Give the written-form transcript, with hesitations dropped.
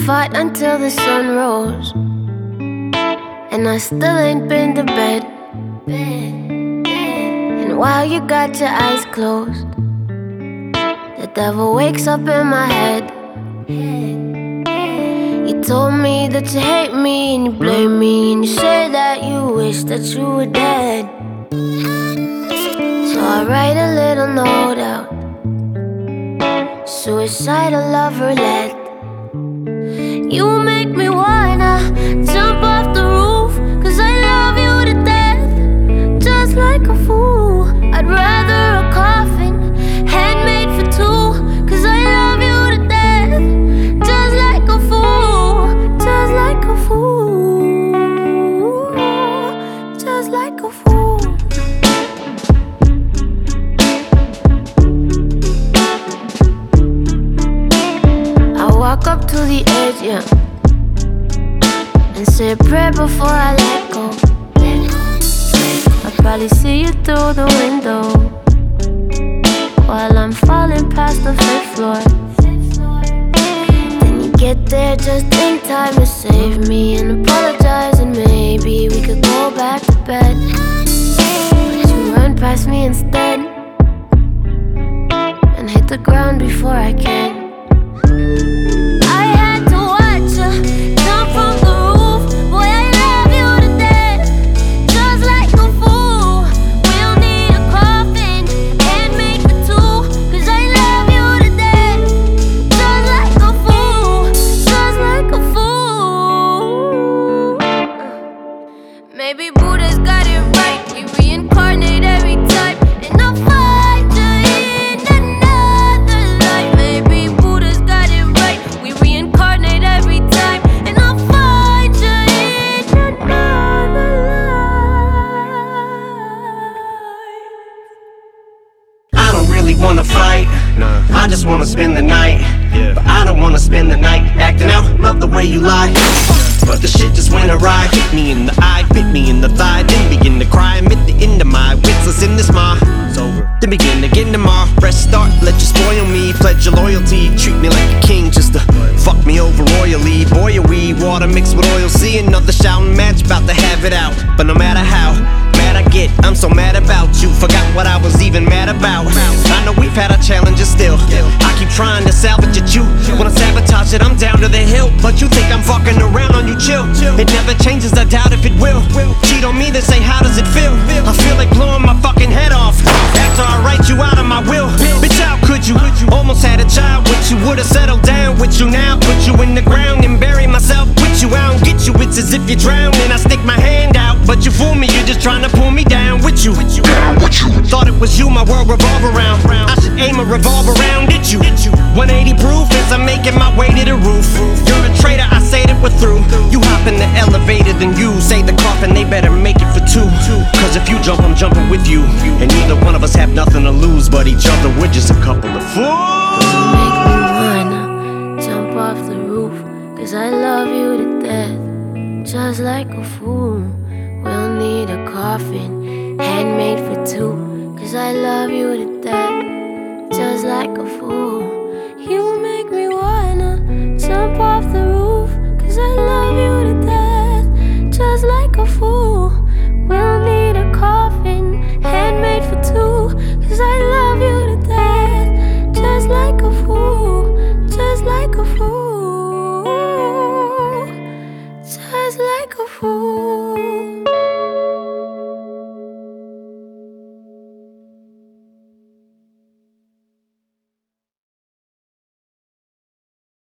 fight until the sun rose, and I still ain't been to bed. And while you got your eyes closed, the devil wakes up in my head. You told me that you hate me and you blame me, and you say that you wish that you were dead. So I write a little note out, suicidal love roulette. You make me wanna jump off the roof, 'cause I love you to death, just like a fool. I'd rather a coffin, handmade for two, 'cause I love you to death, just like a fool, just like a fool, just like a fool. Walk up to the edge, yeah, and say a prayer before I let go. I'll probably see you through the window while I'm falling past the 5th floor. Then you get there just in time to save me and apologize, and maybe we could go back to bed. But you run past me instead and hit the ground before I can. I had to watch you jump from the roof. Boy, I love you to death, just like a fool. We'll need a coffin, handmade for two, 'cause I love you to death, just like a fool, just like a fool. Maybe Buddha's got it right, we reincarnate every time, and I'll find you in another life. Maybe Buddha's got it right, we reincarnate every time, and I'll find you in another life. I don't really wanna fight, I just wanna spend the night. But I don't wanna spend the night acting out, love the way you lie. But the shit just went awry. Hit me in the eye, bit me in the thigh, then begin to cry. I'm at the end of my wits, listen this ma. It's over. Then begin again tomorrow. Fresh start, let you spoil me. Pledge your loyalty, treat me like a king just to fuck me over royally. Boy, are we water mixed with oil. See another shouting match, about to have it out. But no matter how mad I get, I'm so mad about you. Forgot what I was even mad about. I know we've had our challenges still. I keep trying to salvage it, you wanna sabotage it, I'm down to the hill. But you think I'm fucking around on you, chill. It never changes, I doubt if it will. Cheat on me, then say how does it feel? I feel like blowing my fucking head off after I write you out of my will. Bitch, how could you? Almost had a child with you, would've settled down with you now. Put you in the ground and bury myself with you. I don't get you, it's as if you're drowning. I stick my hand out, but you fool me, you're just trying to pull me down with you. Thought it was you my world revolve around. I should aim a revolver around at you. 180 proof as I'm making my way to the roof. You're a traitor, I say that we're through. You hop in the elevator, then you say the coffin, they better make it for two. 'Cause if you jump, I'm jumping with you. And neither one of us have nothing to lose but each other. We're just a couple of fools. You make me wanna jump off the roof, 'cause I love you to death, just like a fool. We'll need a coffin, handmade for two, 'cause I love you to death, just like a fool. You make me wanna jump off the roof, 'cause I love you to death, just like a fool. We'll need a coffin, handmade for two, 'cause I love you to death, just like a fool, just like a fool, just like a fool.